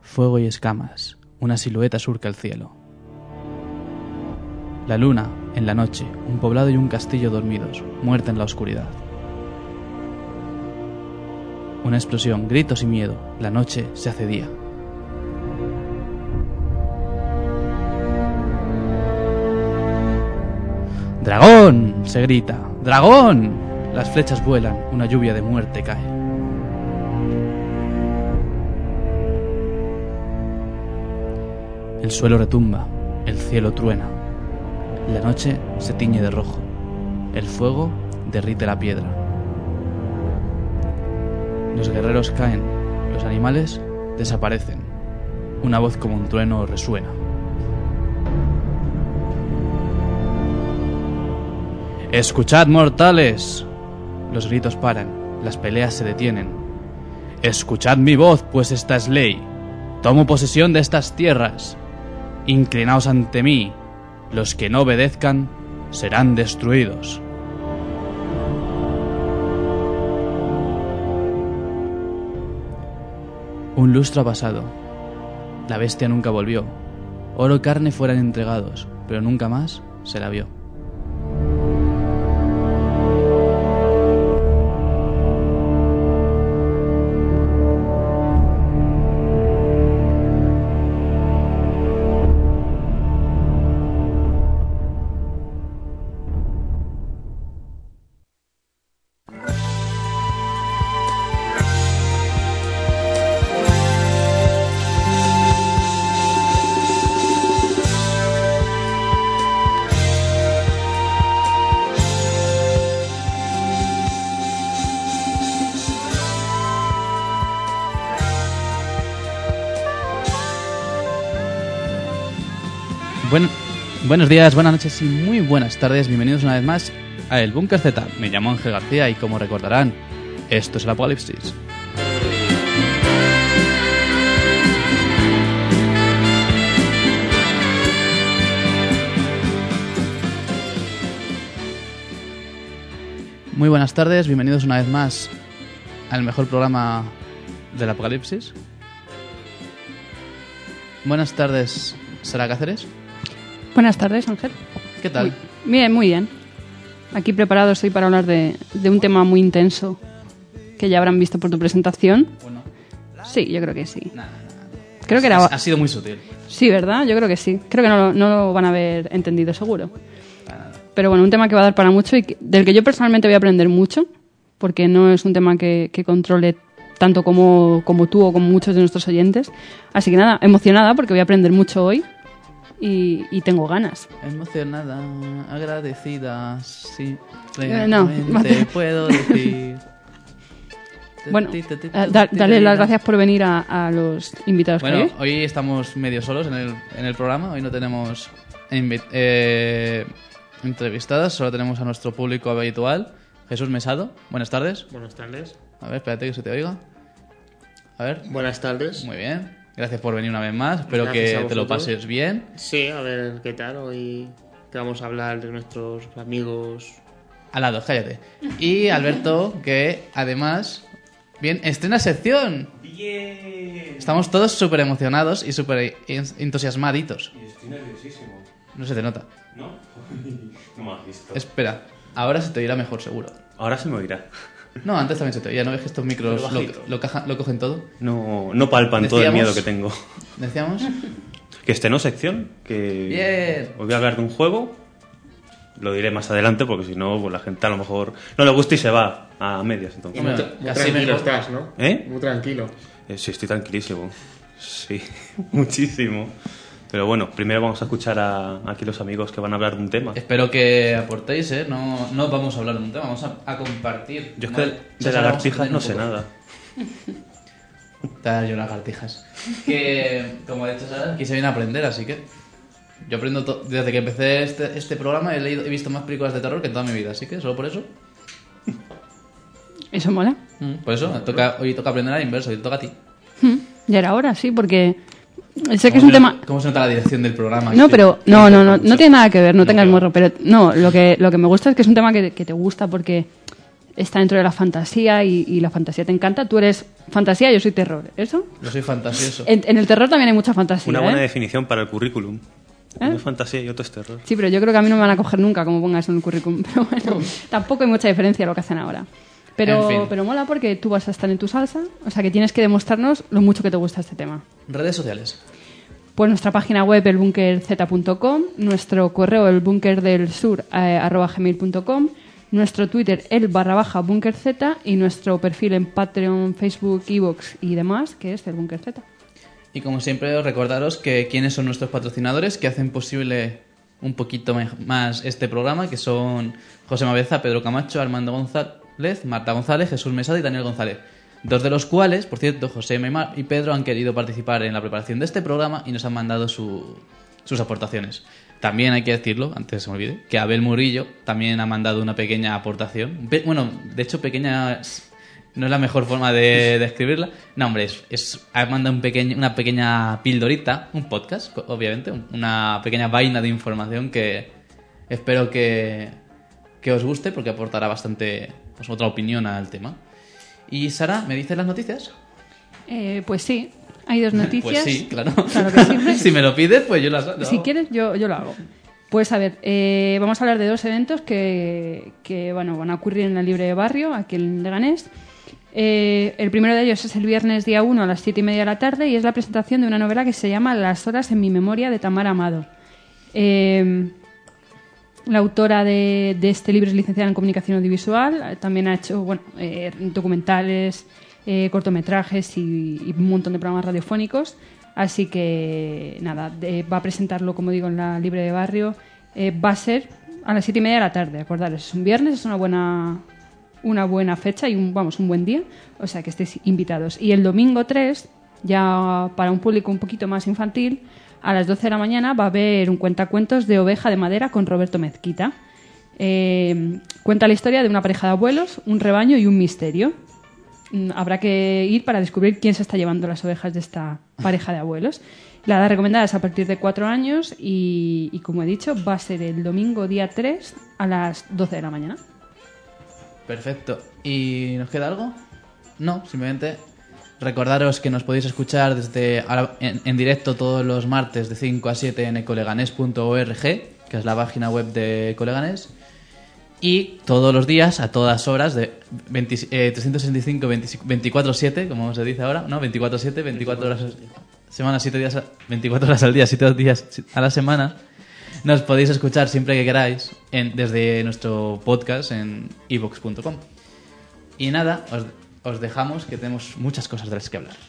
fuego y escamas, una silueta surca el cielo. La luna, en la noche, un poblado y un castillo dormidos, muerta en la oscuridad. Una explosión, gritos y miedo, la noche se hace día. ¡Dragón!, se grita. ¡Dragón! Las flechas vuelan, una lluvia de muerte cae. El suelo retumba, el cielo truena. La noche se tiñe de rojo. El fuego derrite la piedra. Los guerreros caen, los animales desaparecen. Una voz como un trueno resuena. ¡Escuchad, mortales! Los gritos paran, las peleas se detienen. Escuchad mi voz, pues esta es ley. Tomo posesión de estas tierras. Inclinaos ante mí. Los que no obedezcan serán destruidos. Un lustro ha pasado. La bestia nunca volvió. Oro y carne fueran entregados, pero nunca más se la vio. Buenos días, buenas noches y muy buenas tardes. Bienvenidos una vez más a El Búnker Z. Me llamo Ángel García y como recordarán, esto es el Apocalipsis. Muy buenas tardes, bienvenidos una vez más al mejor programa del Apocalipsis. Buenas tardes, Sara Cáceres. Buenas tardes, Ángel. ¿Qué tal? Muy bien. Aquí preparado estoy para hablar de un tema muy intenso que ya habrán visto por tu presentación. Bueno. Sí, yo creo que sí. Nah. Creo que era... Ha sido muy sutil. Sí, ¿verdad? Yo creo que sí. Creo que no lo van a haber entendido, seguro. Pero bueno, un tema que va a dar para mucho y del que yo personalmente voy a aprender mucho, porque no es un tema que controle tanto como tú o como muchos de nuestros oyentes. Así que nada, emocionada porque voy a aprender mucho hoy. Y tengo ganas. Emocionada, agradecida, sí. No, puedo decir. Bueno, darle las gracias por venir a los invitados. Bueno, hoy estamos medio solos en el programa. Hoy no tenemos entrevistadas, solo tenemos a nuestro público habitual. Jesús Mesado, buenas tardes. Buenas tardes. A ver, espérate que se te oiga. A ver. Buenas tardes. Muy bien. Gracias por venir una vez más. Espero Gracias que te lo pases bien. Sí, a ver qué tal. Hoy te vamos a hablar de nuestros amigos. Alados, cállate. Y Alberto, que además, bien, estrena sección. ¡Bien! Estamos todos súper emocionados y súper entusiasmaditos. Y estoy nerviosísimo. No se te nota. ¿No? No me has visto. Espera, ahora se te oirá mejor, seguro. Ahora se me oirá. No, antes también se te oía. ¿No ves que estos micros lo cogen todo? No palpan todo el miedo que tengo. ¿Decíamos? Que estrenó sección. Que Bien. Os voy a hablar de un juego. Lo diré más adelante porque si no, pues la gente a lo mejor no le gusta y se va a medias. Entonces. Hombre, Muy casi tranquilo mejor. estás, ¿no? ¿Eh? Muy tranquilo. Sí, estoy tranquilísimo. Sí, muchísimo. Pero bueno, primero vamos a escuchar a aquí los amigos que van a hablar de un tema. Espero que aportéis, ¿eh? No vamos a hablar de un tema, vamos a compartir. Yo es que de lagartijas no sé nada. Te voy a dar yo lagartijas. Que, como ha dicho Sara, aquí se viene a aprender, así que... Yo aprendo desde que empecé este programa he visto más películas de terror que en toda mi vida, así que solo por eso. ¿Eso mola? Por eso, hoy toca aprender al inverso, y te toca a ti. Ya era hora, sí, porque... Sé que es un tema... ¿Cómo se nota la dirección del programa? No, pero no tiene nada que ver, no tengas claro. morro, pero no, lo que me gusta es que es un tema que te gusta porque está dentro de la fantasía y la fantasía te encanta. Tú eres fantasía, yo soy terror. ¿Eso? Yo soy fantasioso. En el terror también hay mucha fantasía. Una buena ¿eh? definición para el currículum. Uno es fantasía y otro es terror. Sí, pero yo creo que a mí no me van a coger nunca como ponga eso en el currículum. Pero bueno, tampoco hay mucha diferencia a lo que hacen ahora. En fin. Pero mola porque tú vas a estar en tu salsa, o sea que tienes que demostrarnos lo mucho que te gusta este tema. Redes sociales. Pues nuestra página web, elbunkerz.com, nuestro correo, elbunkersdelsur@gmail.com, nuestro Twitter, el_bunkerz, y nuestro perfil en Patreon, Facebook, iVoox y demás, que es el Bunker Z. Y como siempre, recordaros que quiénes son nuestros patrocinadores que hacen posible un poquito más este programa, que son José Mabeza, Pedro Camacho, Armando González, Marta González, Jesús Mesada y Daniel González. Dos de los cuales, por cierto, José y Pedro han querido participar en la preparación de este programa y nos han mandado sus aportaciones. También hay que decirlo, antes se me olvide, que Abel Murillo también ha mandado una pequeña aportación. Bueno, de hecho, pequeña no es la mejor forma de describirla. No, hombre, ha mandado una pequeña pildorita, un podcast, obviamente, una pequeña vaina de información que espero que os guste porque aportará bastante pues, otra opinión al tema. Y Sara, ¿me dices las noticias? Pues sí, hay dos noticias. Pues sí, claro. Claro que sí. Si me lo pides, pues yo las hago. Si quieres, yo lo hago. Pues a ver, vamos a hablar de dos eventos que bueno, van a ocurrir en la Libre de Barrio, aquí en Leganés. El primero de ellos es el viernes día 1 a las 7:30 de la tarde y es la presentación de una novela que se llama Las horas en mi memoria, de Tamara Amado. La autora de este libro es licenciada en Comunicación Audiovisual, también ha hecho documentales, cortometrajes y un montón de programas radiofónicos, así que nada, va a presentarlo, como digo, en la Libre de Barrio. Va a ser a las 7:30 de la tarde, acordaros, es un viernes, es una buena fecha y un buen día, o sea que estéis invitados. Y el domingo 3, ya para un público un poquito más infantil, a las 12 de la mañana va a haber un cuentacuentos de Oveja de Madera con Roberto Mezquita. Cuenta la historia de una pareja de abuelos, un rebaño y un misterio. Habrá que ir para descubrir quién se está llevando las ovejas de esta pareja de abuelos. La edad recomendada es a partir de 4 años y como he dicho, va a ser el domingo día 3 a las 12 de la mañana. Perfecto. ¿Y nos queda algo? No, simplemente recordaros que nos podéis escuchar en directo todos los martes de 5 a 7 en ecoleganés.org, que es la página web de Ecoleganés, y todos los días, a todas horas, de 365, 24/7, como se dice ahora, ¿no? 24/7, 24 horas semana, 7 días, 24 horas al día, 7 días a la semana. Nos podéis escuchar siempre que queráis desde nuestro podcast en iVoox.com. Y nada, os dejamos, que tenemos muchas cosas de las que hablar.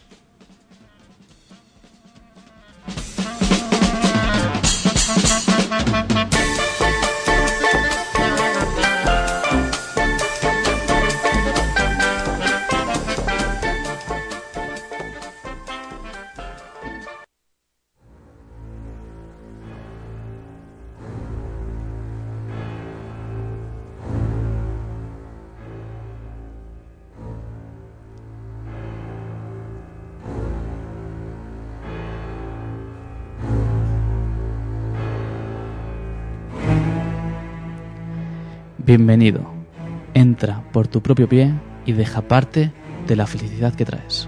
Bienvenido. Entra por tu propio pie y deja parte de la felicidad que traes.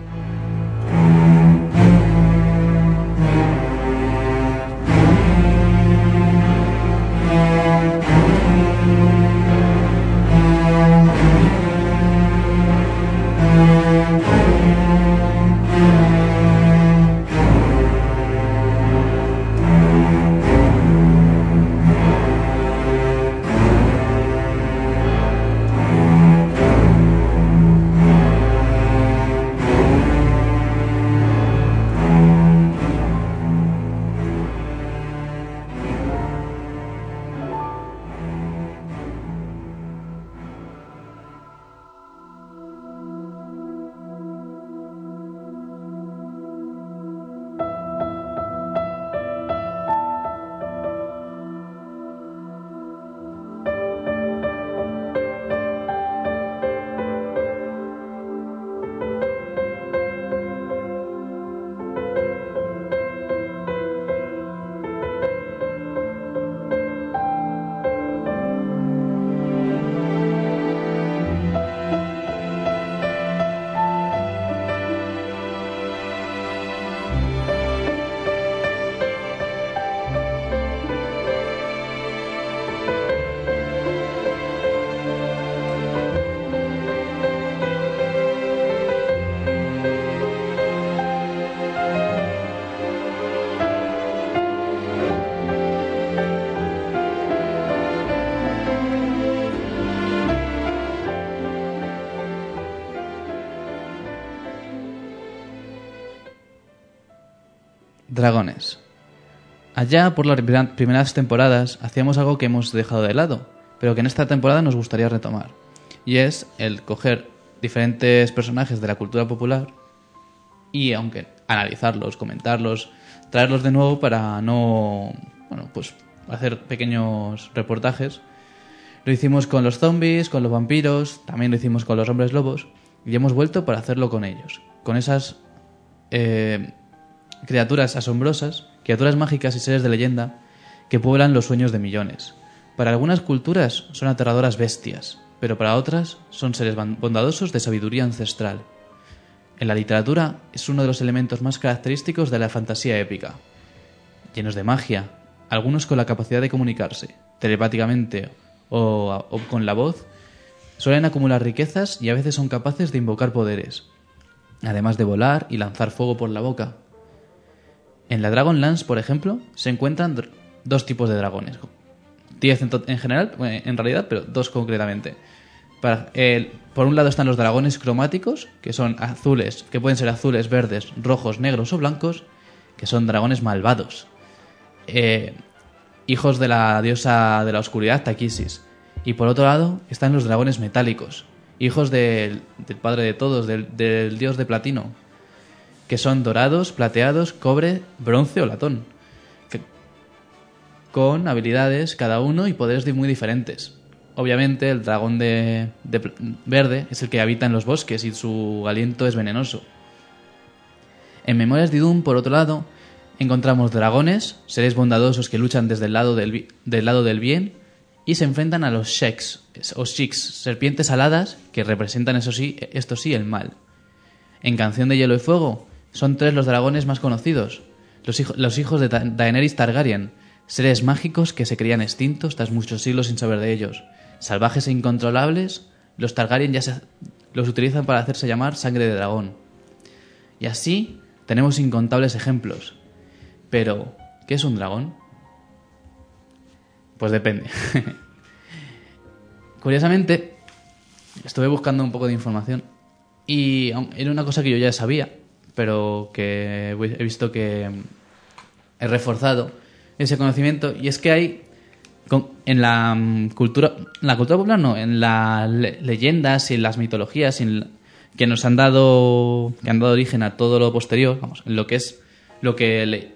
Dragones. Allá por las primeras temporadas hacíamos algo que hemos dejado de lado, pero que en esta temporada nos gustaría retomar. Y es el coger diferentes personajes de la cultura popular y, aunque analizarlos, comentarlos, traerlos de nuevo para no... bueno, pues hacer pequeños reportajes. Lo hicimos con los zombies, con los vampiros, también lo hicimos con los hombres lobos y hemos vuelto para hacerlo con ellos, con esas criaturas asombrosas, criaturas mágicas y seres de leyenda que pueblan los sueños de millones. Para algunas culturas son aterradoras bestias, pero para otras son seres bondadosos de sabiduría ancestral. En la literatura es uno de los elementos más característicos de la fantasía épica. Llenos de magia, algunos con la capacidad de comunicarse, telepáticamente o con la voz, suelen acumular riquezas y a veces son capaces de invocar poderes, además de volar y lanzar fuego por la boca. En la Dragonlance, por ejemplo, se encuentran dos tipos de dragones. 10 en general, en realidad, pero 2 concretamente. Por un lado están los dragones cromáticos, que son azules, que pueden ser azules, verdes, rojos, negros o blancos, que son dragones malvados. Hijos de la diosa de la oscuridad, Taquisis. Y por otro lado están los dragones metálicos, hijos del padre de todos, del dios de platino, que son dorados, plateados, cobre, bronce o latón, con habilidades cada uno y poderes muy diferentes. Obviamente el dragón de verde es el que habita en los bosques y su aliento es venenoso. En Memorias de Idún, por otro lado, encontramos dragones, seres bondadosos que luchan desde el lado del bien y se enfrentan a los Sheks, o Shiks, serpientes aladas que representan, esto sí, el mal. En Canción de Hielo y Fuego son 3 los dragones más conocidos, los hijos de Daenerys Targaryen, seres mágicos que se creían extintos tras muchos siglos sin saber de ellos. Salvajes e incontrolables, los Targaryen los utilizan para hacerse llamar sangre de dragón. Y así tenemos incontables ejemplos. Pero, ¿qué es un dragón? Pues depende. Curiosamente, estuve buscando un poco de información y era una cosa que yo ya sabía, pero que he visto que he reforzado ese conocimiento, y es que hay en la cultura popular, no, en las leyendas y en las mitologías que nos han dado origen a todo lo posterior, vamos, en lo que es lo que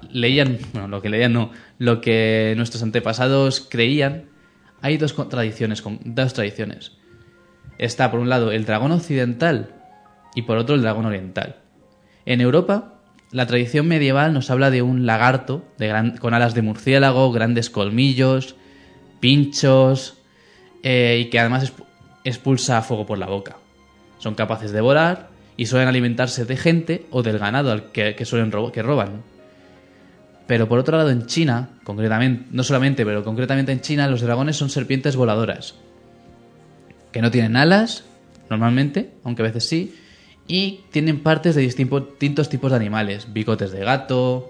lo que nuestros antepasados creían, hay dos tradiciones. Está por un lado el dragón occidental y por otro el dragón oriental. En Europa, la tradición medieval nos habla de un lagarto con alas de murciélago, grandes colmillos, pinchos, y que además expulsa fuego por la boca. Son capaces de volar y suelen alimentarse de gente o del ganado que roban. Pero por otro lado, en China, concretamente, no solamente, pero concretamente en China, los dragones son serpientes voladoras, que no tienen alas, normalmente, aunque a veces sí, y tienen partes de distintos tipos de animales, bigotes de gato,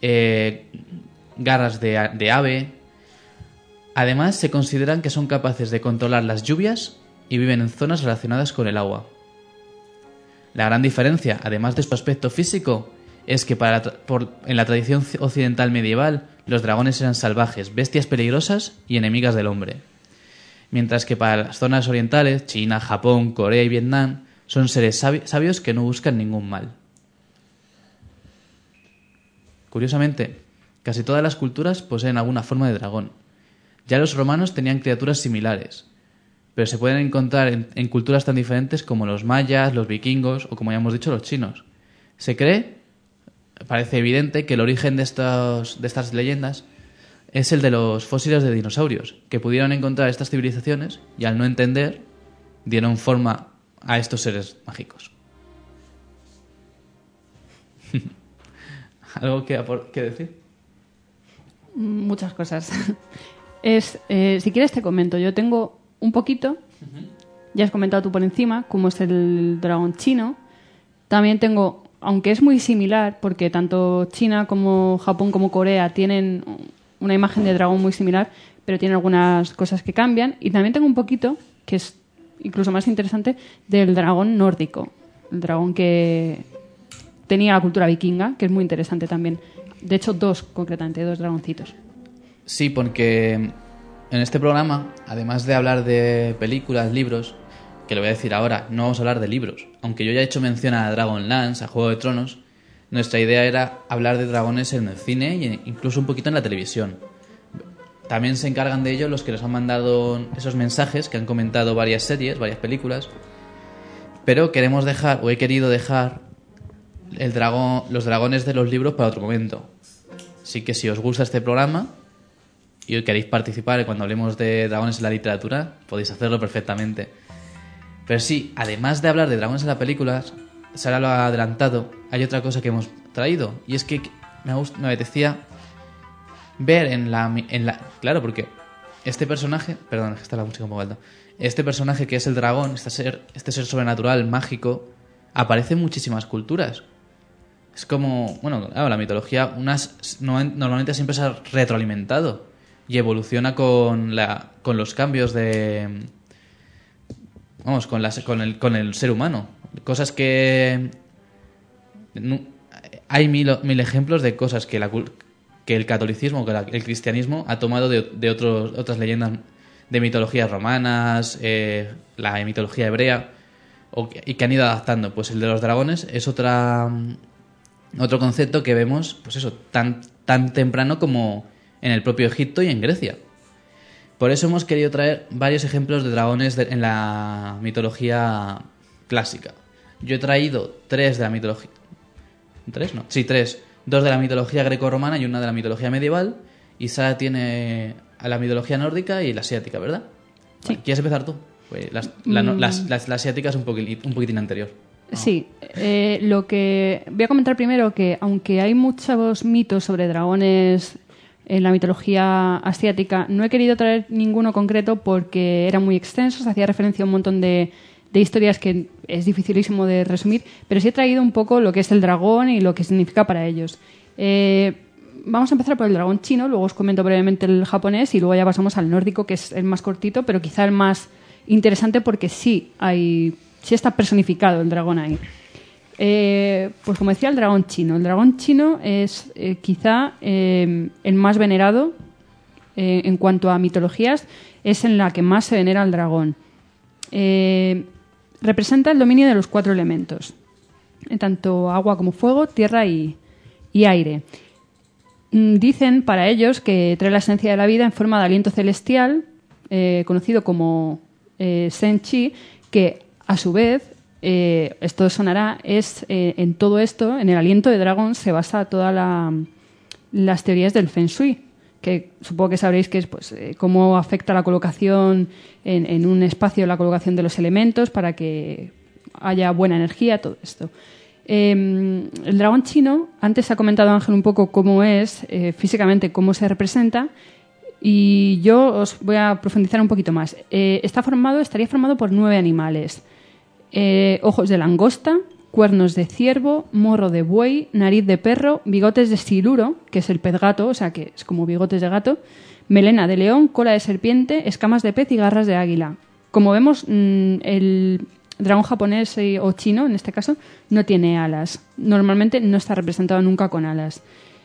garras de ave. Además, se consideran que son capaces de controlar las lluvias y viven en zonas relacionadas con el agua. La gran diferencia, además de su aspecto físico, es que en la tradición occidental medieval, los dragones eran salvajes, bestias peligrosas y enemigas del hombre. Mientras que para las zonas orientales, China, Japón, Corea y Vietnam, son seres sabios que no buscan ningún mal. Curiosamente, casi todas las culturas poseen alguna forma de dragón. Ya los romanos tenían criaturas similares, pero se pueden encontrar en culturas tan diferentes como los mayas, los vikingos o, como ya hemos dicho, los chinos. Se cree, parece evidente, que el origen de estas leyendas es el de los fósiles de dinosaurios, que pudieron encontrar estas civilizaciones y, al no entender, dieron forma a estos seres mágicos. ¿Algo que decir? Muchas cosas. Si quieres te comento. Yo tengo un poquito. Ya has comentado tú por encima cómo es el dragón chino. También tengo, aunque es muy similar, porque tanto China como Japón como Corea tienen una imagen de dragón muy similar, pero tienen algunas cosas que cambian. Y también tengo un poquito, que es incluso más interesante, del dragón nórdico. El dragón que tenía la cultura vikinga, que es muy interesante también. De hecho, concretamente, 2 dragoncitos. Sí, porque en este programa, además de hablar de películas, libros, que lo voy a decir ahora, no vamos a hablar de libros. Aunque yo ya he hecho mención a Dragonlance, a Juego de Tronos, nuestra idea era hablar de dragones en el cine e incluso un poquito en la televisión. También se encargan de ello los que nos han mandado esos mensajes, que han comentado varias series, varias películas. Pero queremos dejar, o he querido dejar, los dragones de los libros para otro momento. Así que si os gusta este programa y queréis participar cuando hablemos de dragones en la literatura, podéis hacerlo perfectamente. Pero sí, además de hablar de dragones en las películas, Sara lo ha adelantado, hay otra cosa que hemos traído. Y es que me apetecía ver en la... Claro, porque este personaje... Perdón, está la música un poco alta. Este personaje que es el dragón, este ser sobrenatural, mágico, aparece en muchísimas culturas. Es como... Bueno, claro, la mitología normalmente siempre se ha retroalimentado y evoluciona con los cambios de... Vamos, con el ser humano. Cosas que... Hay mil ejemplos de cosas que el catolicismo, que el cristianismo ha tomado de otras leyendas de mitologías romanas, la mitología hebrea, y que han ido adaptando. Pues el de los dragones es otro concepto que vemos, pues eso, tan temprano como en el propio Egipto y en Grecia. Por eso hemos querido traer varios ejemplos de dragones en la mitología clásica. Yo he traído 3 de la mitología... ¿3? No. Sí, 3. 2 de la mitología greco-romana y una de la mitología medieval. Y Sara tiene a la mitología nórdica y la asiática, ¿verdad? Sí. ¿Quieres empezar tú? Pues la asiática es un poquitín anterior. Sí. Lo que voy a comentar primero, que aunque hay muchos mitos sobre dragones en la mitología asiática, no he querido traer ninguno concreto porque eran muy extensos, hacía referencia a un montón de historias que es dificilísimo de resumir, pero sí he traído un poco lo que es el dragón y lo que significa para ellos. Vamos a empezar por el dragón chino, luego os comento brevemente el japonés y luego ya pasamos al nórdico, que es el más cortito, pero quizá el más interesante porque sí está personificado el dragón ahí. Pues como decía, el dragón chino. El dragón chino es quizá el más venerado en cuanto a mitologías, es en la que más se venera al dragón. Representa el dominio de los 4 elementos, tanto agua como fuego, tierra y aire. Dicen para ellos que trae la esencia de la vida en forma de aliento celestial, conocido como Sen Chi, que a su vez, esto sonará, en todo esto, en el aliento de dragón se basa todas las teorías del Feng Shui, que supongo que sabréis que es cómo afecta la colocación en un espacio, la colocación de los elementos para que haya buena energía, todo esto. El dragón chino, antes ha comentado Ángel un poco cómo es físicamente, cómo se representa, y yo os voy a profundizar un poquito más. Estaría formado por 9 animales. Ojos de langosta, cuernos de ciervo, morro de buey, nariz de perro, bigotes de siluro, que es el pez gato, o sea que es como bigotes de gato, melena de león, cola de serpiente, escamas de pez y garras de águila. Como vemos, el dragón japonés o chino, en este caso, no tiene alas. Normalmente no está representado nunca con alas.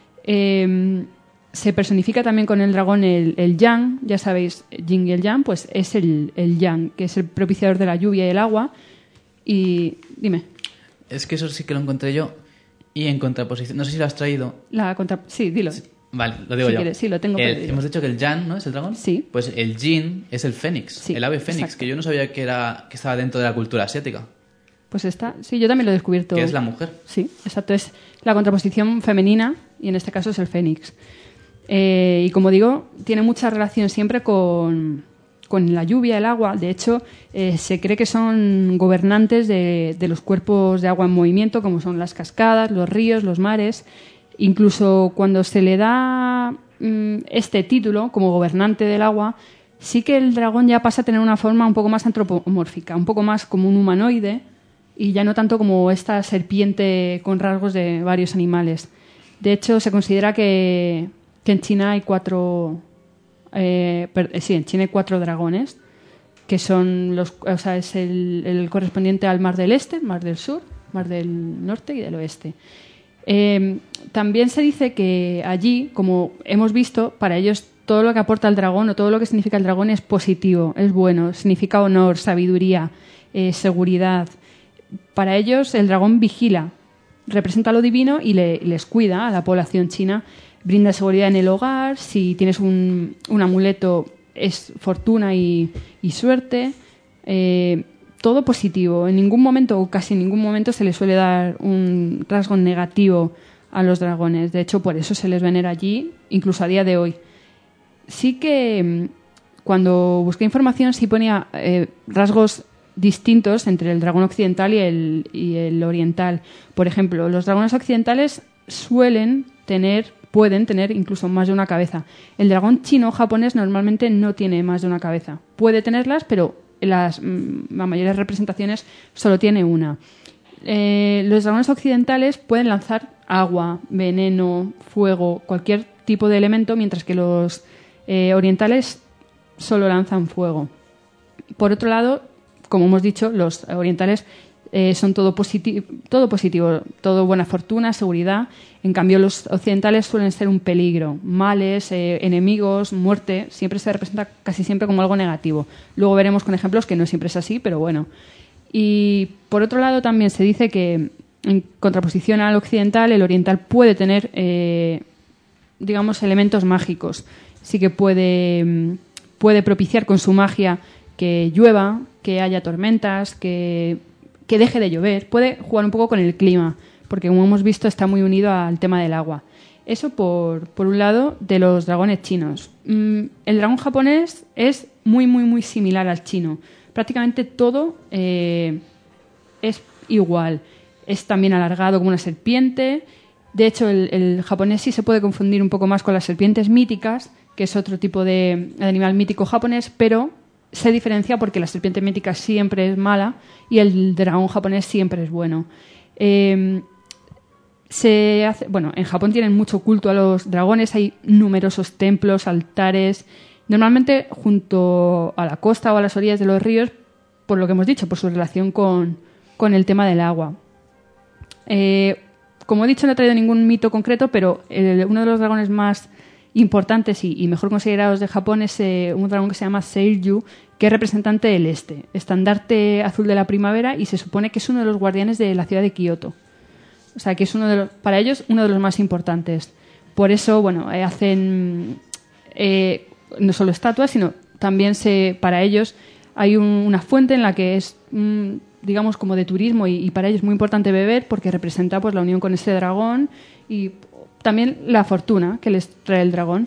Se personifica también con el dragón el yang, ya sabéis, yin y el yang, pues es el yang, que es el propiciador de la lluvia y el agua. Y dime. Es que eso sí que lo encontré yo. Y en contraposición, no sé si lo has traído. Sí, dilo. Vale, lo digo si yo. Quieres, sí, lo tengo perdido. Hemos dicho que el yang, ¿no? Es el dragón. Sí. Pues el yin es el fénix, sí, el ave fénix, exacto. que yo no sabía que estaba dentro de la cultura asiática. Pues sí, yo también lo he descubierto. Que es la mujer. Sí, exacto, es la contraposición femenina y en este caso es el fénix. Y como digo, tiene mucha relación siempre con la lluvia, el agua. De hecho, se cree que son gobernantes de los cuerpos de agua en movimiento, como son las cascadas, los ríos, los mares. Incluso cuando se le da este título como gobernante del agua, sí que el dragón ya pasa a tener una forma un poco más antropomórfica, un poco más como un humanoide y ya no tanto como esta serpiente con rasgos de varios animales. De hecho, se considera que en China hay 4 dragones, que son es el correspondiente al Mar del Este, Mar del Sur, Mar del Norte y del Oeste. También se dice que allí, como hemos visto, para ellos todo lo que aporta el dragón o todo lo que significa el dragón es positivo, es bueno, significa honor, sabiduría, seguridad. Para ellos el dragón vigila, representa lo divino y les cuida a la población china, brinda seguridad en el hogar, si tienes un amuleto es fortuna y suerte, todo positivo. En ningún momento o casi en ningún momento se les suele dar un rasgo negativo a los dragones. De hecho, por eso se les venera allí, incluso a día de hoy. Sí que cuando busqué información sí ponía rasgos distintos entre el dragón occidental y el oriental. Por ejemplo, los dragones occidentales pueden tener incluso más de una cabeza. El dragón chino o japonés normalmente no tiene más de una cabeza. Puede tenerlas, pero las mayores representaciones solo tiene una. Los dragones occidentales pueden lanzar agua, veneno, fuego, cualquier tipo de elemento, mientras que los orientales solo lanzan fuego. Por otro lado, como hemos dicho, los orientales son todo positivo, todo buena fortuna, seguridad. En cambio, los occidentales suelen ser un peligro, males, enemigos, muerte. Siempre se representa casi siempre como algo negativo. Luego veremos con ejemplos que no siempre es así, pero bueno. Y por otro lado, también se dice que en contraposición al occidental, el oriental puede tener, digamos, elementos mágicos. Sí que puede propiciar con su magia que llueva, que haya tormentas, que deje de llover. Puede jugar un poco con el clima, porque como hemos visto está muy unido al tema del agua. Eso por un lado de los dragones chinos. El dragón japonés es muy, muy, muy similar al chino. Prácticamente todo es igual. Es también alargado como una serpiente. De hecho, el japonés sí se puede confundir un poco más con las serpientes míticas, que es otro tipo de animal mítico japonés, pero se diferencia porque la serpiente mítica siempre es mala y el dragón japonés siempre es bueno. En Japón tienen mucho culto a los dragones, hay numerosos templos, altares, normalmente junto a la costa o a las orillas de los ríos, por lo que hemos dicho, por su relación con el tema del agua. Como he dicho, no he traído ningún mito concreto, pero uno de los dragones más importantes y mejor considerados de Japón es un dragón que se llama Seiryu, que es representante del este, estandarte azul de la primavera, y se supone que es uno de los guardianes de la ciudad de Kioto. O sea, que es para ellos uno de los más importantes. Por eso, bueno, hacen no solo estatuas, sino también para ellos hay una fuente en la que es, digamos, como de turismo y para ellos es muy importante beber porque representa pues la unión con ese dragón y también la fortuna que les trae el dragón.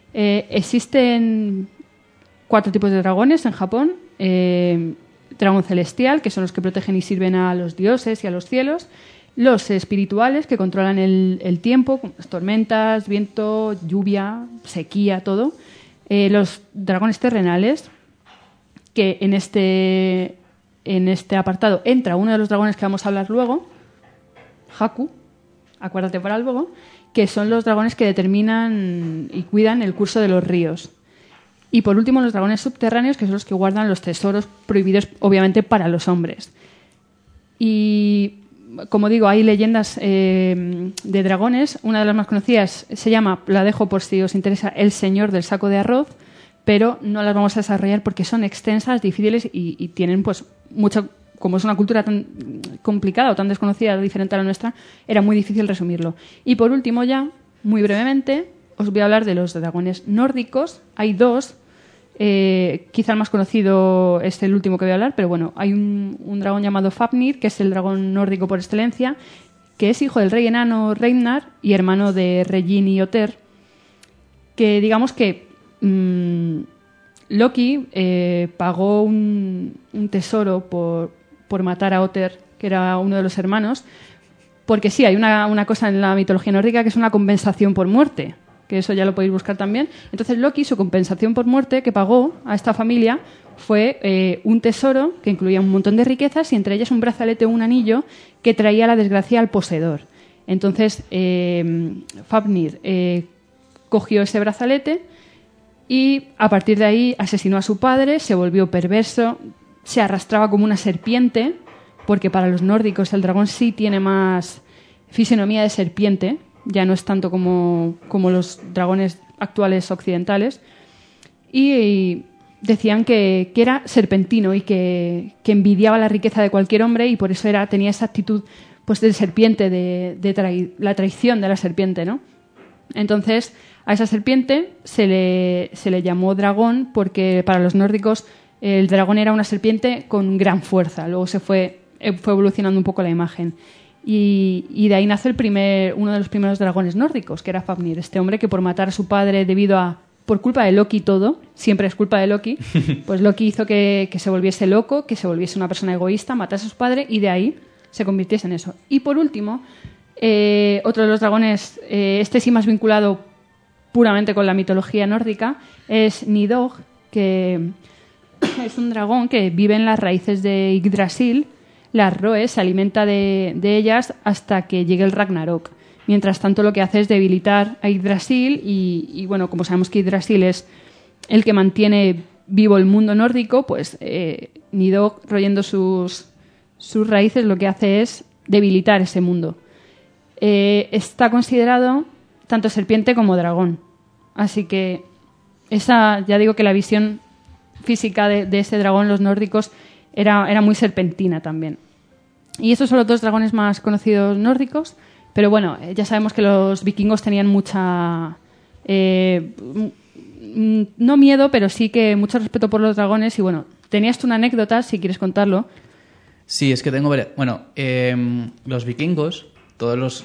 Existen 4 tipos de dragones en Japón. Dragón celestial, que son los que protegen y sirven a los dioses y a los cielos. Los espirituales, que controlan el tiempo, las tormentas, viento, lluvia, sequía, todo. Los dragones terrenales, que en este apartado entra uno de los dragones que vamos a hablar luego, Haku, acuérdate para luego, que son los dragones que determinan y cuidan el curso de los ríos. Y por último, los dragones subterráneos, que son los que guardan los tesoros prohibidos, obviamente, para los hombres. Y, como digo, hay leyendas de dragones. Una de las más conocidas se llama, la dejo por si os interesa, El Señor del Saco de Arroz, pero no las vamos a desarrollar porque son extensas, difíciles y tienen pues mucho. Como es una cultura tan complicada o tan desconocida, diferente a la nuestra, era muy difícil resumirlo. Y por último ya, muy brevemente, os voy a hablar de los dragones nórdicos. Hay 2. Quizá el más conocido es el último que voy a hablar, pero bueno, hay un dragón llamado Fafnir, que es el dragón nórdico por excelencia, que es hijo del rey enano Reimnar y hermano de Reginn y Otter, que digamos que Loki pagó un tesoro por matar a Otter, que era uno de los hermanos, porque sí, hay una cosa en la mitología nórdica que es una compensación por muerte, que eso ya lo podéis buscar también. Entonces Loki, su compensación por muerte que pagó a esta familia fue un tesoro que incluía un montón de riquezas y entre ellas un brazalete o un anillo que traía la desgracia al poseedor. Entonces Fafnir cogió ese brazalete y a partir de ahí asesinó a su padre, se volvió perverso, se arrastraba como una serpiente porque para los nórdicos el dragón sí tiene más fisionomía de serpiente, ya no es tanto como los dragones actuales occidentales, y decían que era serpentino y que envidiaba la riqueza de cualquier hombre y por eso tenía esa actitud pues de serpiente, la traición de la serpiente, ¿no? Entonces, a esa serpiente se le llamó dragón porque para los nórdicos el dragón era una serpiente con gran fuerza. Luego fue evolucionando un poco la imagen. Y de ahí nace uno de los primeros dragones nórdicos, que era Fafnir, este hombre que por matar a su padre por culpa de Loki todo, siempre es culpa de Loki, pues Loki hizo que se volviese loco, que se volviese una persona egoísta, matase a su padre y de ahí se convirtiese en eso. Y por último, otro de los dragones, este sí más vinculado puramente con la mitología nórdica, es Nidhogg, que es un dragón que vive en las raíces de Yggdrasil, las roe, se alimenta de ellas hasta que llegue el Ragnarok. Mientras tanto, lo que hace es debilitar a Yggdrasil y bueno, como sabemos que Yggdrasil es el que mantiene vivo el mundo nórdico, pues Nidhogg, royendo sus raíces, lo que hace es debilitar ese mundo. Está considerado tanto serpiente como dragón. Así que ya digo que la visión física de ese dragón, los nórdicos, era muy serpentina también. Y estos son los dos dragones más conocidos nórdicos. Pero bueno, ya sabemos que los vikingos tenían mucha... no miedo, pero sí que mucho respeto por los dragones. Y bueno, tenías tú una anécdota, si quieres contarlo. Sí, es que tengo varias... Bueno, los vikingos, todos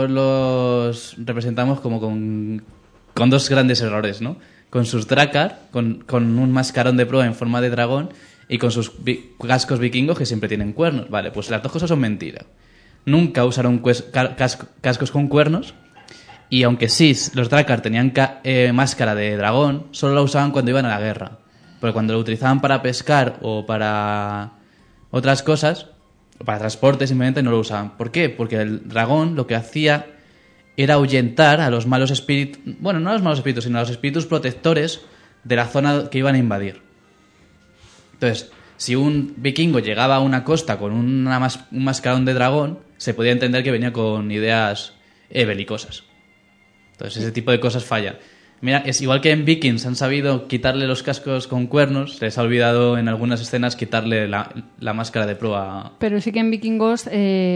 los representamos como con dos grandes errores, ¿no? Con sus drakar, con un mascarón de proa en forma de dragón, y con sus cascos vikingos que siempre tienen cuernos. Vale, pues las dos cosas son mentira. Nunca usaron cascos con cuernos, y aunque sí, los drakar tenían máscara de dragón, solo la usaban cuando iban a la guerra. Porque cuando lo utilizaban para pescar o para otras cosas, o para transporte, simplemente no lo usaban. ¿Por qué? Porque el dragón lo que hacía era ahuyentar a los malos espíritus, bueno, no a los malos espíritus, sino a los espíritus protectores de la zona que iban a invadir. Entonces, si un vikingo llegaba a una costa con un mascarón de dragón, se podía entender que venía con ideas belicosas. Entonces, ese tipo de cosas falla. Mira, es igual que en Vikings han sabido quitarle los cascos con cuernos, les ha olvidado en algunas escenas quitarle la máscara de proa. Pero sí que en Vikingos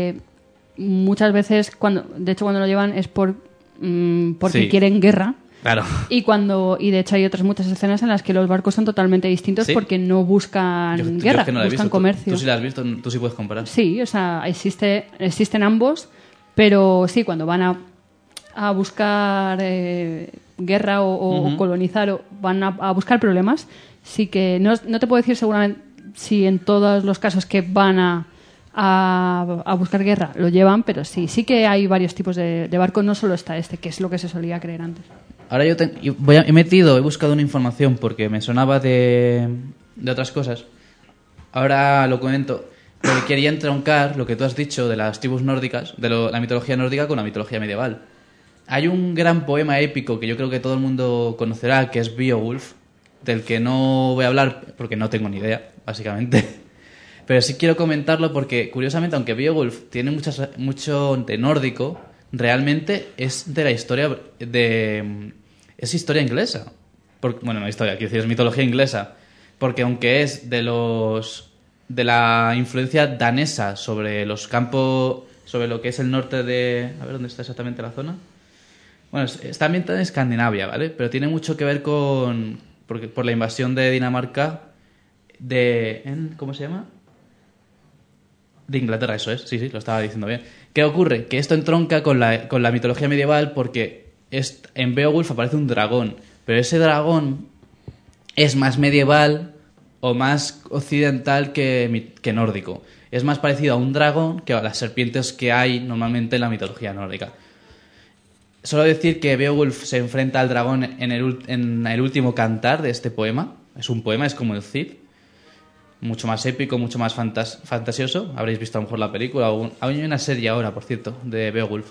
muchas veces, de hecho cuando lo llevan es porque sí, quieren guerra. Claro. Y de hecho hay otras muchas escenas en las que los barcos son totalmente distintos, ¿sí? Porque no buscan guerra, yo es que no buscan comercio. ¿Tú sí la has visto? ¿Tú sí puedes comparar? Sí, o sea, existen ambos, pero sí, cuando van a buscar guerra o colonizar o van a buscar problemas, sí que no te puedo decir seguramente si en todos los casos que van a buscar guerra lo llevan, pero sí que hay varios tipos de barco, no solo está que es lo que se solía creer antes. Ahora he buscado una información porque me sonaba de otras cosas. Ahora lo comento, porque quería entroncar lo que tú has dicho de las tribus nórdicas, de la mitología nórdica con la mitología medieval. Hay un gran poema épico que yo creo que todo el mundo conocerá, que es Beowulf, del que no voy a hablar porque no tengo ni idea, básicamente. Pero sí quiero comentarlo porque, curiosamente, aunque Beowulf tiene mucho de nórdico, realmente es de la historia es historia inglesa. No historia, quiero decir, es mitología inglesa. Porque aunque es de la influencia danesa sobre los campos, sobre lo que es el norte de... A ver, ¿dónde está exactamente la zona? Bueno, está ambientada en Escandinavia, ¿vale? Pero tiene mucho que ver por la invasión de Dinamarca ¿cómo se llama? De Inglaterra, eso es. Sí, lo estaba diciendo bien. ¿Qué ocurre? Que esto entronca con la mitología medieval porque en Beowulf aparece un dragón, pero ese dragón es más medieval o más occidental que nórdico. Es más parecido a un dragón que a las serpientes que hay normalmente en la mitología nórdica. Solo decir que Beowulf se enfrenta al dragón en el último cantar de este poema. Es un poema, es como el Cid. Mucho más épico, mucho más fantasioso. Habréis visto a lo mejor la película. Hay una serie ahora, por cierto, de Beowulf.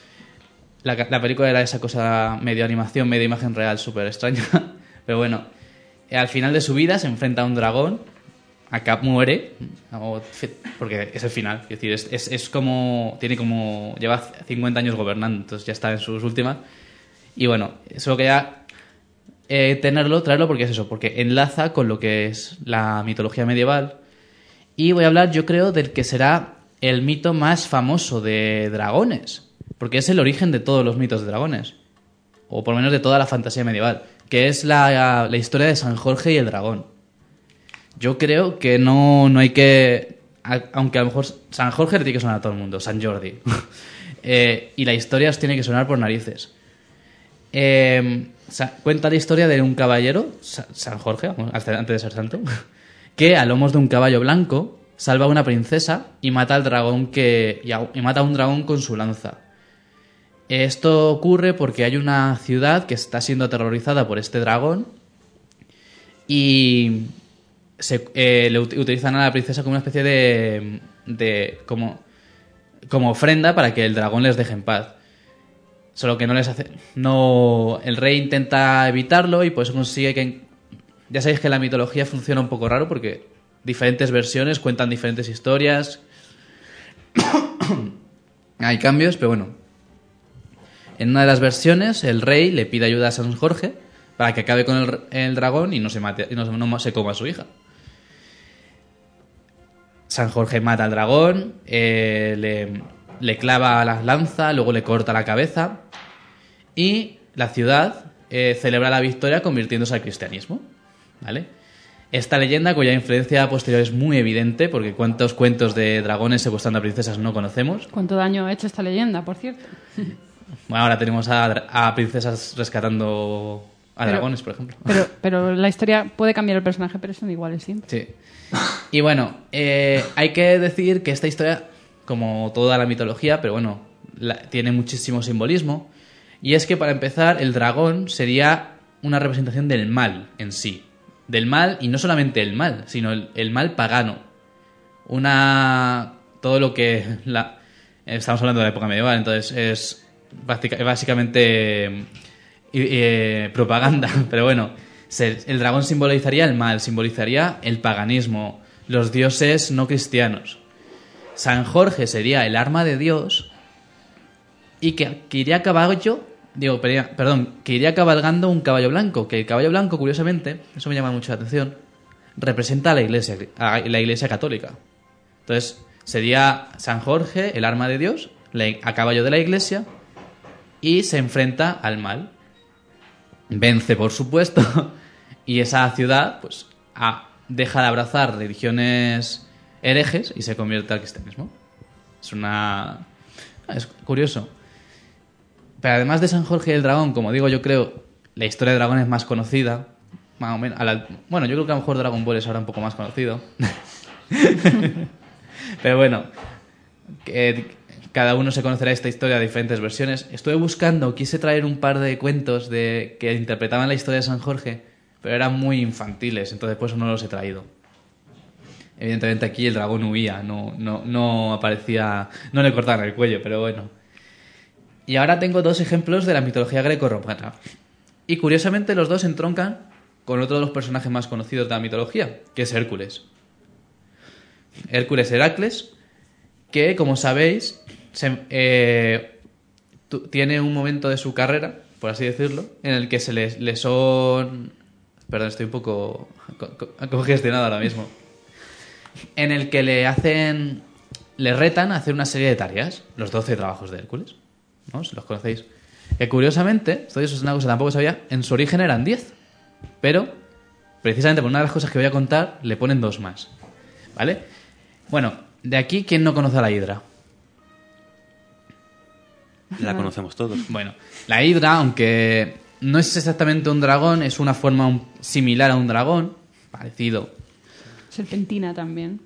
La película era esa cosa medio animación, medio imagen real, súper extraña. Pero bueno, al final de su vida se enfrenta a un dragón acá muere, porque es el final. Es decir, es como... Lleva 50 años gobernando, entonces ya está en sus últimas. Y bueno, eso quería traerlo porque es eso, porque enlaza con lo que es la mitología medieval. Y voy a hablar, yo creo, del que será el mito más famoso de dragones, porque es el origen de todos los mitos de dragones, o por lo menos de toda la fantasía medieval, que es la historia de San Jorge y el dragón. Yo creo que no hay que... Aunque a lo mejor San Jorge le tiene que sonar a todo el mundo, San Jordi. Y la historia os tiene que sonar por narices. Cuenta la historia de un caballero, San Jorge, antes de ser santo, que a lomos de un caballo blanco salva a una princesa y mata al dragón y mata a un dragón con su lanza. Esto ocurre porque hay una ciudad que está siendo aterrorizada por este dragón y le utilizan a la princesa como una especie de como ofrenda para que el dragón les deje en paz. Solo que no les hace... el rey intenta evitarlo y por eso consigue que... Ya sabéis que la mitología funciona un poco raro porque diferentes versiones cuentan diferentes historias. Hay cambios, pero bueno. En una de las versiones, el rey le pide ayuda a San Jorge para que acabe con el dragón y no se mate, y no se coma a su hija. San Jorge mata al dragón, le clava la lanza, luego le corta la cabeza y la ciudad celebra la victoria convirtiéndose al cristianismo. ¿Vale? Esta leyenda, cuya influencia posterior es muy evidente, porque cuántos cuentos de dragones secuestrando a princesas no conocemos. ¿Cuánto daño ha hecho esta leyenda, por cierto? Bueno, ahora tenemos a princesas rescatando a dragones, por ejemplo. Pero la historia puede cambiar el personaje, pero son iguales siempre. Sí. Y bueno, hay que decir que esta historia, como toda la mitología, pero bueno, tiene muchísimo simbolismo. Y es que, para empezar, el dragón sería una representación del mal en sí. Del mal, y no solamente el mal, sino el mal pagano. Todo lo que... Estamos hablando de la época medieval, entonces es básicamente propaganda. Pero bueno, el dragón simbolizaría el mal, simbolizaría el paganismo, los dioses no cristianos. San Jorge sería el arma de Dios y que iría a caballo... que iría cabalgando un caballo blanco, que el caballo blanco, curiosamente, eso me llama mucho la atención, representa a la Iglesia católica. Entonces, sería San Jorge, el arma de Dios, a caballo de la Iglesia, y se enfrenta al mal. Vence, por supuesto, y esa ciudad pues deja de abrazar religiones herejes y se convierte al cristianismo. Es curioso. Pero además de San Jorge y el dragón, como digo, yo creo la historia de dragón es más conocida. Más o menos. Bueno, yo creo que a lo mejor Dragon Ball es ahora un poco más conocido. Pero bueno, cada uno se conocerá esta historia de diferentes versiones. Quise traer un par de cuentos que interpretaban la historia de San Jorge, pero eran muy infantiles, entonces por eso no los he traído. Evidentemente aquí el dragón huía, no aparecía, no le cortaban el cuello, pero bueno. Y ahora tengo dos ejemplos de la mitología greco-romana. Y curiosamente los dos entroncan con otro de los personajes más conocidos de la mitología, que es Hércules. Heracles, que, como sabéis, tiene un momento de su carrera, por así decirlo, en el que se le son... Perdón, estoy un poco congestionado ahora mismo. En el que le retan a hacer una serie de tareas, los 12 trabajos de Hércules. ¿No? Si los conocéis. Que curiosamente, esto es una cosa que tampoco sabía, en su origen eran 10. Pero, precisamente por una de las cosas que voy a contar, le ponen 2 más. ¿Vale? Bueno, de aquí, ¿quién no conoce a la Hidra? La conocemos todos. Bueno, la Hidra, aunque no es exactamente un dragón, es una forma similar a un dragón, parecido. Serpentina también.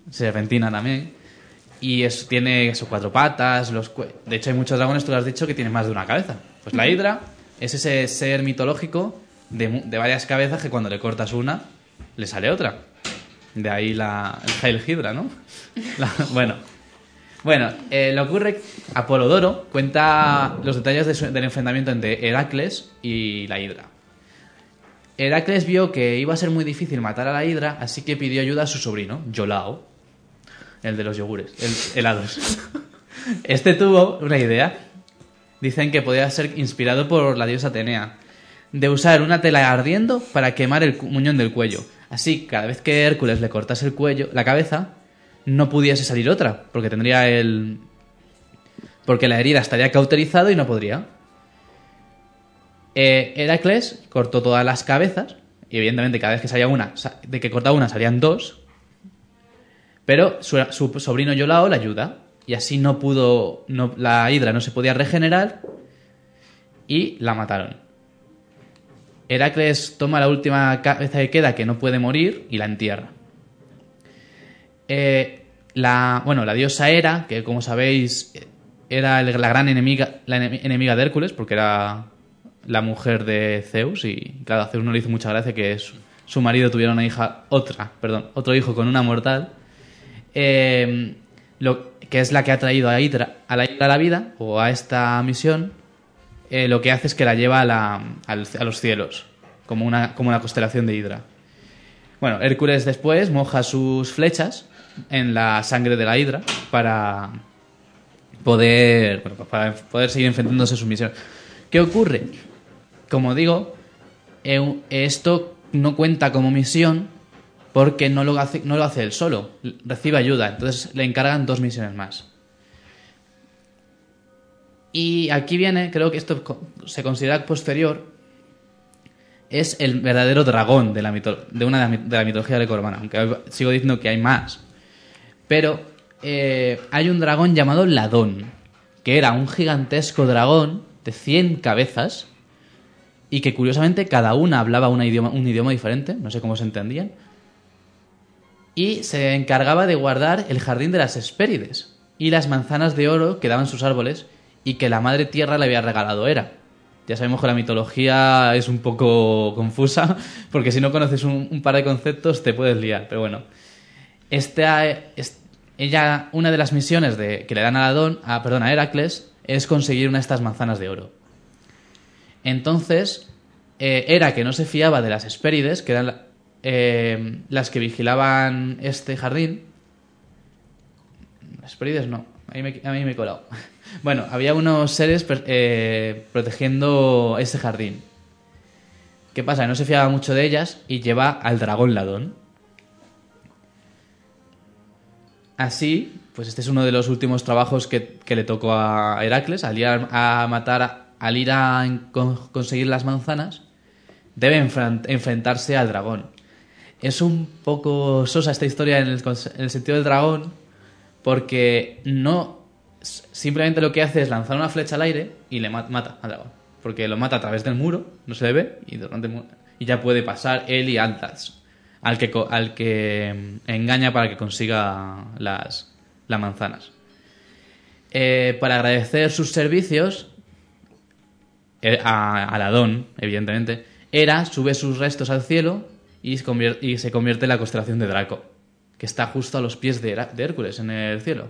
Y tiene sus 4 patas. De hecho, hay muchos dragones, tú lo has dicho, que tienen más de una cabeza. Pues la Hidra es ese ser mitológico de varias cabezas que cuando le cortas una, le sale otra. De ahí el Heil Hydra, ¿no? Bueno, lo ocurre que Apolodoro cuenta los detalles del enfrentamiento entre Heracles y la Hidra. Heracles vio que iba a ser muy difícil matar a la hidra, así que pidió ayuda a su sobrino, Iolao, el de los yogures, el helados. Este tuvo una idea. Dicen que podía ser inspirado por la diosa Atenea, de usar una tela ardiendo para quemar el muñón del cuello. Así, cada vez que Hércules le cortase el cuello, la cabeza, no pudiese salir otra, porque porque la herida estaría cauterizado y no podría. Heracles cortó todas las cabezas, y evidentemente cada vez que salía una, de que cortaba una salían dos, pero su sobrino Iolao la ayuda, y así la hidra no se podía regenerar y la mataron. Heracles toma la última cabeza que queda, que no puede morir, y la entierra. La diosa Hera, que como sabéis era la gran enemiga de Hércules, porque era la mujer de Zeus, y claro, a Zeus no le hizo mucha gracia que su marido tuviera otro hijo con una mortal, que es la que ha traído a la Hidra a la vida, o a esta misión. Lo que hace es que la lleva a los cielos, como una constelación de Hidra. Bueno, Hércules después moja sus flechas en la sangre de la Hidra para poder seguir enfrentándose a sus misiones. ¿Qué ocurre? Como digo, esto no cuenta como misión porque no lo hace él solo, recibe ayuda, entonces le encargan 2 misiones más. Y aquí viene, creo que esto se considera posterior, es el verdadero dragón de la mitología grecorromana, aunque sigo diciendo que hay más. Pero hay un dragón llamado Ladón, que era un gigantesco dragón de 100 cabezas y que curiosamente cada una hablaba un idioma diferente, no sé cómo se entendían, y se encargaba de guardar el jardín de las Hespérides y las manzanas de oro que daban sus árboles y que la madre tierra le había regalado Hera. Ya sabemos que la mitología es un poco confusa, porque si no conoces un par de conceptos te puedes liar, pero bueno. Una de las misiones que le dan a Heracles es conseguir una de estas manzanas de oro. Entonces, Hera, que no se fiaba de las Hespérides, que eran las que vigilaban este jardín. Las Hespérides no, a mí me he colado. Bueno, había unos seres protegiendo ese jardín. ¿Qué pasa? No se fiaba mucho de ellas y lleva al dragón Ladón. Así, pues este es uno de los últimos trabajos que le tocó a Heracles. Al ir a conseguir las manzanas, debe enfrentarse al dragón. Es un poco sosa esta historia en el sentido del dragón, porque simplemente lo que hace es lanzar una flecha al aire y le mata al dragón. Porque lo mata a través del muro, no se le ve, y ya puede pasar él y Altas, al que engaña para que consiga las manzanas. Para agradecer sus servicios a Ladón, evidentemente, Hera sube sus restos al cielo y se convierte en la constelación de Draco, que está justo a los pies de Hércules en el cielo.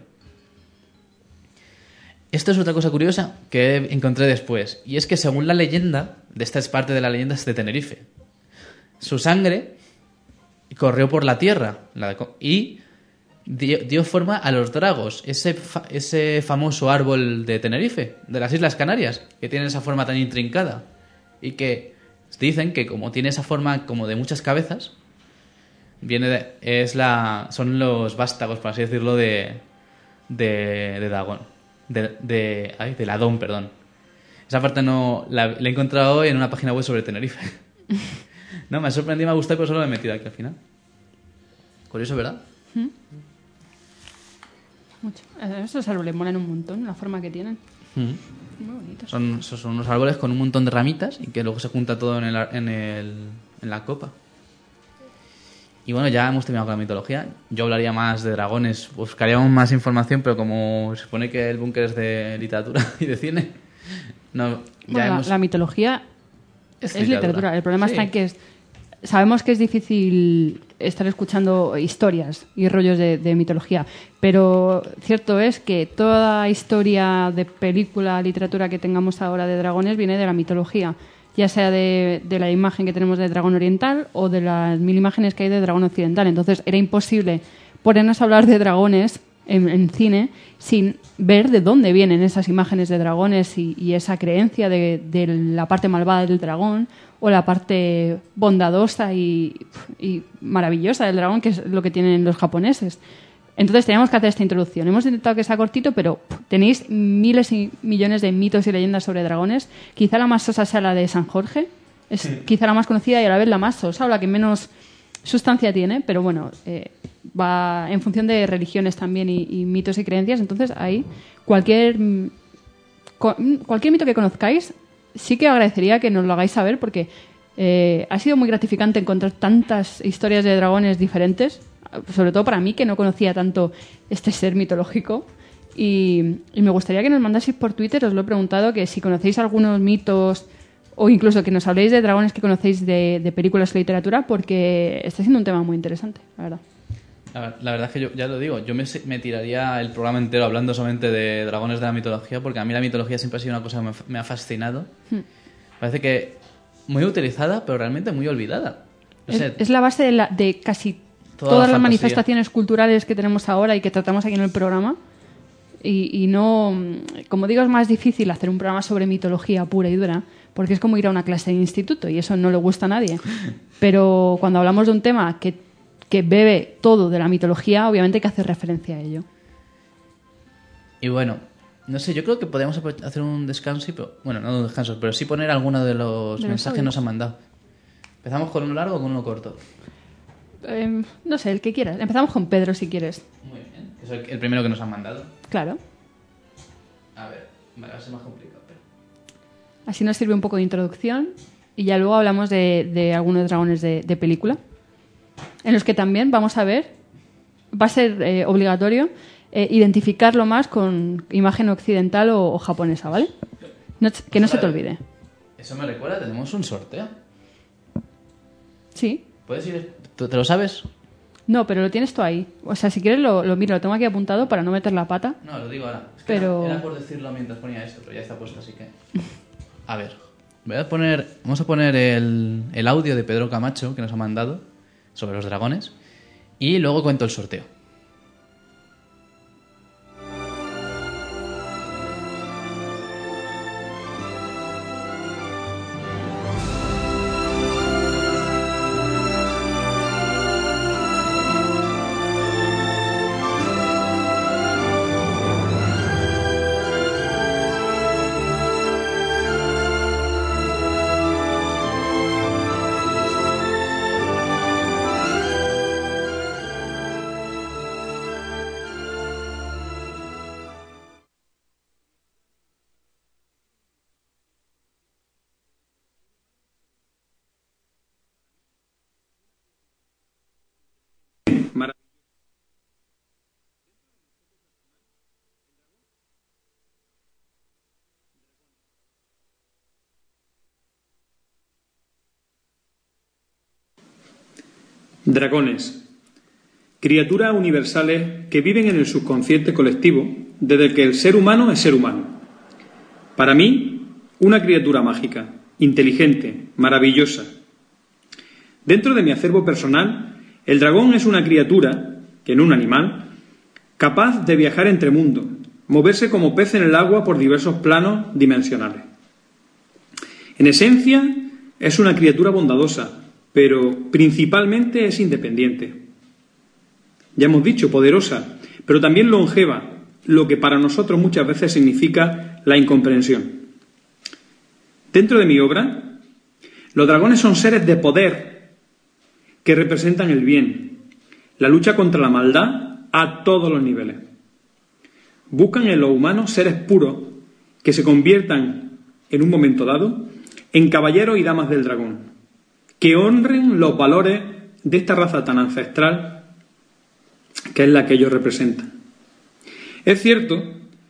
Esto es otra cosa curiosa que encontré después, y es que según la leyenda, esta es parte de la leyenda de Tenerife, su sangre corrió por la tierra y dio forma a los dragos, ese famoso árbol de Tenerife, de las Islas Canarias, que tiene esa forma tan intrincada y que dicen que como tiene esa forma como de muchas cabezas, son los vástagos, por así decirlo, de Dagón. De Ladón, perdón. Esa parte no la he encontrado en una página web sobre Tenerife. No, me ha sorprendido, me ha gustado, pero solo me he metido aquí al final. Curioso, ¿verdad? Mucho. Esos árboles molan un montón, la forma que tienen. Muy bonitos. Son unos árboles con un montón de ramitas y que luego se junta todo en la copa. Y bueno, ya hemos terminado con la mitología. Yo hablaría más de dragones, buscaríamos más información, pero como se supone que el búnker es de literatura y de cine, la mitología es literatura. El problema está en que sabemos que es difícil estar escuchando historias y rollos de mitología, pero cierto es que toda historia de película, literatura que tengamos ahora de dragones viene de la mitología. ya sea de la imagen que tenemos de dragón oriental o de las 1000 imágenes que hay de dragón occidental. Entonces era imposible ponernos a hablar de dragones en cine sin ver de dónde vienen esas imágenes de dragones y esa creencia de la parte malvada del dragón o la parte bondadosa y maravillosa del dragón, que es lo que tienen los japoneses. Entonces teníamos que hacer esta introducción. Hemos intentado que sea cortito, pero tenéis miles y millones de mitos y leyendas sobre dragones. Quizá la más sosa sea la de San Jorge. Es quizá la más conocida y a la vez la más sosa o la que menos sustancia tiene, pero bueno, va en función de religiones también y mitos y creencias. Entonces ahí cualquier mito que conozcáis sí que agradecería que nos lo hagáis saber, porque ha sido muy gratificante encontrar tantas historias de dragones diferentes, sobre todo para mí, que no conocía tanto este ser mitológico. Y me gustaría que nos mandaseis por Twitter, os lo he preguntado, que si conocéis algunos mitos o incluso que nos habléis de dragones que conocéis de películas o literatura, porque está siendo un tema muy interesante, la verdad. La verdad es que yo, ya lo digo, yo me tiraría el programa entero hablando solamente de dragones de la mitología, porque a mí la mitología siempre ha sido una cosa que me ha fascinado. Parece que muy utilizada, pero realmente muy olvidada. No sé, es la base de casi todas las manifestaciones culturales que tenemos ahora y que tratamos aquí en el programa. Y no, como digo, es más difícil hacer un programa sobre mitología pura y dura, porque es como ir a una clase de instituto y eso no le gusta a nadie. Pero cuando hablamos de un tema que bebe todo de la mitología, obviamente hay que hacer referencia a ello. Y bueno, no sé, yo creo que podemos hacer un descanso, bueno, no un descanso, pero sí poner alguno de los mensajes que nos han mandado. ¿Empezamos con uno largo o con uno corto? No sé, el que quieras. Empezamos con Pedro, si quieres. Muy bien. Es el primero que nos han mandado. Claro. A ver, va a ser más complicado. Pero... Así nos sirve un poco de introducción y ya luego hablamos de algunos dragones de película, en los que también vamos a ver, va a ser obligatorio identificarlo más con imagen occidental o japonesa, ¿vale? Que no se te olvide. Eso me recuerda, tenemos un sorteo. Sí. ¿Puedes ir? ¿Tú te lo sabes? No, pero lo tienes tú ahí. O sea, si quieres lo miro, lo tengo aquí apuntado para no meter la pata. No, lo digo ahora. Es que pero... era por decirlo mientras ponía esto, pero ya está puesto, así que... A ver, vamos a poner el audio de Pedro Camacho que nos ha mandado sobre los dragones y luego cuento el sorteo. Dragones. Criaturas universales que viven en el subconsciente colectivo desde que el ser humano es ser humano. Para mí, una criatura mágica, inteligente, maravillosa. Dentro de mi acervo personal, el dragón es una criatura, que no un animal, capaz de viajar entre mundos, moverse como pez en el agua por diversos planos dimensionales. En esencia, es una criatura bondadosa, pero principalmente es independiente. Ya hemos dicho, poderosa, pero también longeva, lo que para nosotros muchas veces significa la incomprensión. Dentro de mi obra, los dragones son seres de poder que representan el bien, la lucha contra la maldad a todos los niveles. Buscan en los humanos seres puros que se conviertan, en un momento dado, en caballeros y damas del dragón, que honren los valores de esta raza tan ancestral que es la que ellos representan. Es cierto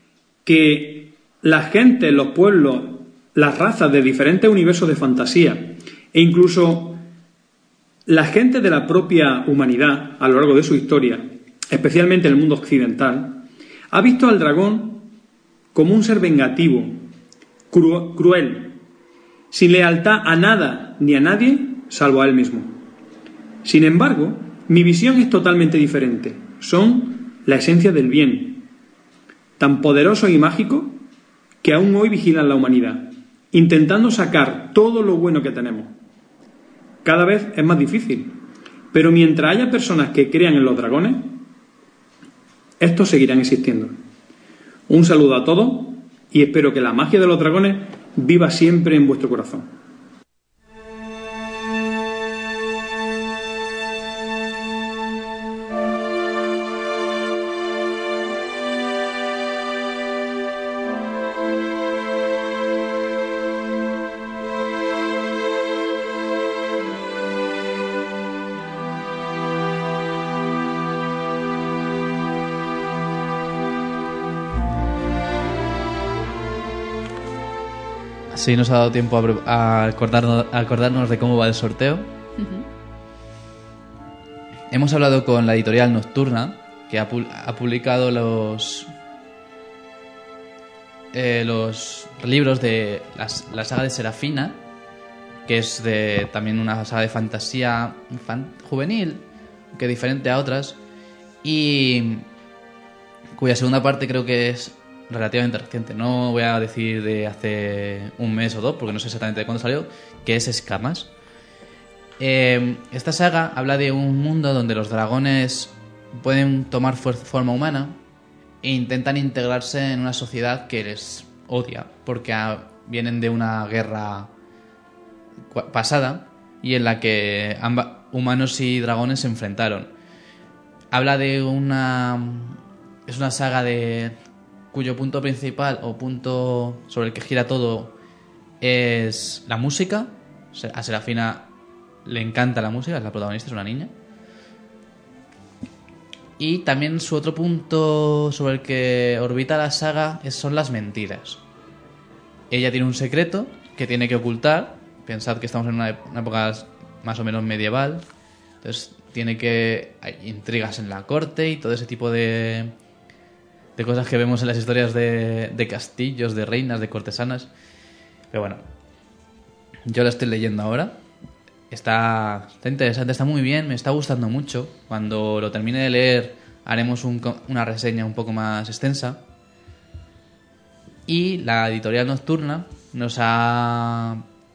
que la gente, los pueblos, las razas de diferentes universos de fantasía e incluso la gente de la propia humanidad a lo largo de su historia, especialmente en el mundo occidental, ha visto al dragón como un ser vengativo, cruel, sin lealtad a nada ni a nadie, salvo a él mismo. Sin embargo, mi visión es totalmente diferente. Son la esencia del bien, tan poderoso y mágico que aún hoy vigilan la humanidad, intentando sacar todo lo bueno que tenemos. Cada vez es más difícil, pero mientras haya personas que crean en los dragones, estos seguirán existiendo. Un saludo a todos y espero que la magia de los dragones viva siempre en vuestro corazón. Sí, nos ha dado tiempo a acordarnos de cómo va el sorteo. Hemos hablado con la editorial Nocturna, que ha publicado los libros de la saga de Serafina, que es también una saga de fantasía juvenil, que es diferente a otras, y cuya segunda parte creo que es relativamente reciente. No voy a decir de hace un mes o dos, porque no sé exactamente de cuándo salió, que es Escamas. Esta saga habla de un mundo donde los dragones pueden tomar forma humana e intentan integrarse en una sociedad que les odia, porque vienen de una guerra pasada y en la que humanos y dragones se enfrentaron. Habla de es una saga cuyo punto principal o punto sobre el que gira todo es la música. A Serafina le encanta la música, es la protagonista, es una niña. Y también su otro punto sobre el que orbita la saga son las mentiras. Ella tiene un secreto que tiene que ocultar. Pensad que estamos en una época más o menos medieval. Entonces hay intrigas en la corte y todo ese tipo de cosas que vemos en las historias de castillos, de reinas, de cortesanas. Pero bueno, yo la estoy leyendo ahora. Está interesante, está muy bien, me está gustando mucho. Cuando lo termine de leer haremos una reseña un poco más extensa. Y la editorial Nocturna nos ha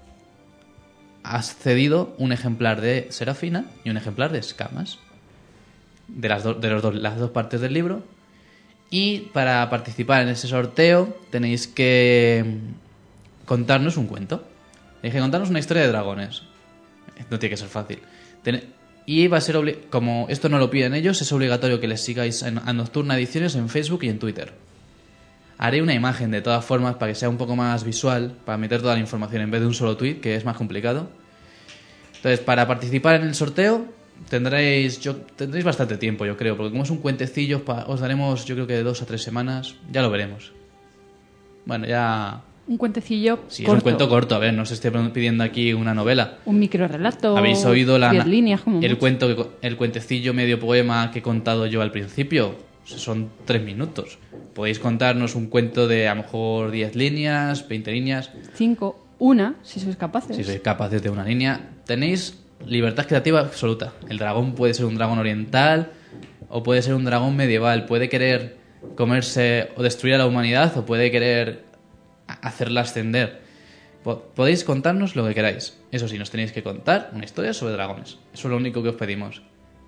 cedido un ejemplar de Serafina y un ejemplar de Escamas, de las dos partes del libro. Y para participar en ese sorteo tenéis que contarnos un cuento. Tenéis que contarnos una historia de dragones. No tiene que ser fácil. Y va a ser como esto no lo piden ellos, es obligatorio que les sigáis a Nocturna Ediciones en Facebook y en Twitter. Haré una imagen de todas formas para que sea un poco más visual, para meter toda la información en vez de un solo tweet, que es más complicado. Entonces, para participar en el sorteo tendréis bastante tiempo, yo creo, porque como es un cuentecillo, os daremos, yo creo que de 2 a 3 semanas, ya lo veremos. Bueno, ya... Un cuentecillo sí, corto. Es un cuento corto, a ver, no os estoy pidiendo aquí una novela. Un microrelato. ¿Habéis oído 10 líneas, como mucho. el cuentecillo medio poema que he contado yo al principio? Son 3 minutos. Podéis contarnos un cuento de a lo mejor 10 líneas, 20 líneas. 5, una, si sois capaces. Si sois capaces de una línea. Tenéis libertad creativa absoluta. El dragón puede ser un dragón oriental o puede ser un dragón medieval. Puede querer comerse o destruir a la humanidad o puede querer hacerla ascender. Podéis contarnos lo que queráis. Eso sí, nos tenéis que contar una historia sobre dragones. Eso es lo único que os pedimos.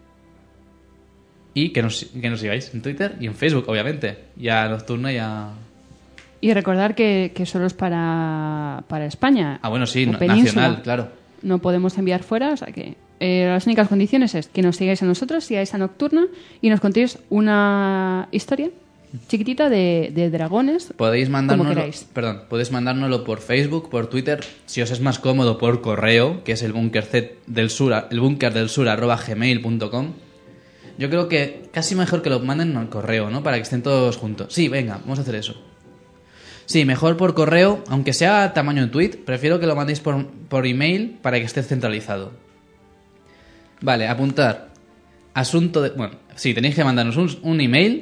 Y que nos sigáis en Twitter y en Facebook, obviamente. Ya Nocturna, ya... Y recordar que solo es para España. Ah, bueno, sí, nacional, claro. No podemos enviar fuera, o sea que las únicas condiciones es que nos sigáis a nosotros, sigáis a Nocturna y nos contéis una historia chiquitita de dragones. Podéis podéis mandárnoslo por Facebook, por Twitter, si os es más cómodo por correo, que es el bunker@gmail.com. Yo creo que casi mejor que lo manden al correo, ¿no? Para que estén todos juntos. Sí, venga, vamos a hacer eso. Sí, mejor por correo, aunque sea tamaño de tweet, prefiero que lo mandéis por email para que esté centralizado. Vale, apuntar. Asunto de... Bueno, sí, tenéis que mandarnos un email